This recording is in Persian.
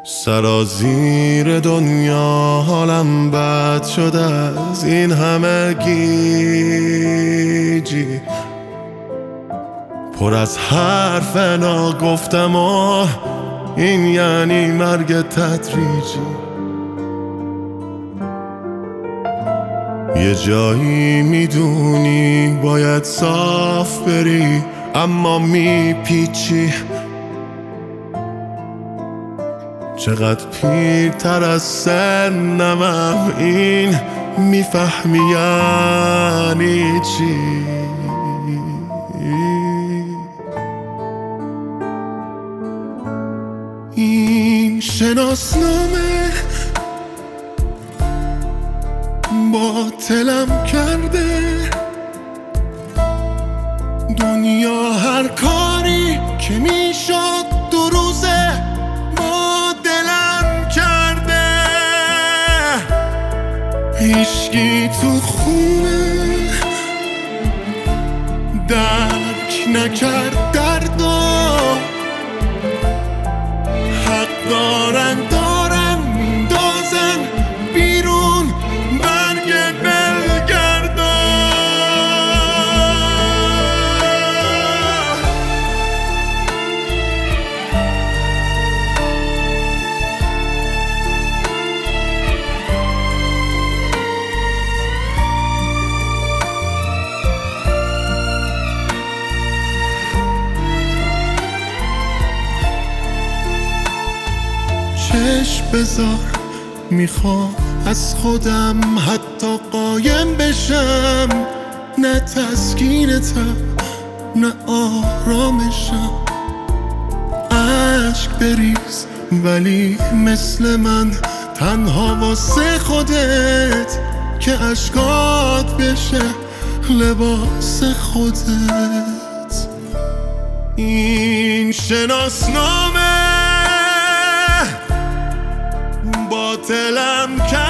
سرازیر دنیا حالم بد شده از این همه گیجی، پر از حرف ناگفتم و این یعنی مرگ تدریجی. یه جایی میدونی باید صاف بری اما میپیچی، چقدر پیرتر از سنمم این میفهمی یعنی چی. این شناسنامه باطلم کرده، دنیا هر کاری که میشد دو روزه با دلم کرده. هیچکی تو خونه درک نکرد دردو، حق دارن میندازن بیرون برگ بلگردا. چشم بذار میخوام از خودم حتی قایم بشم، نه تسکینتم نه آرامشم. عشق بریز ولی مثل من تنها واسه خودت، که عشقات بشه لباس خودت. این شناسنامه باطلم کرد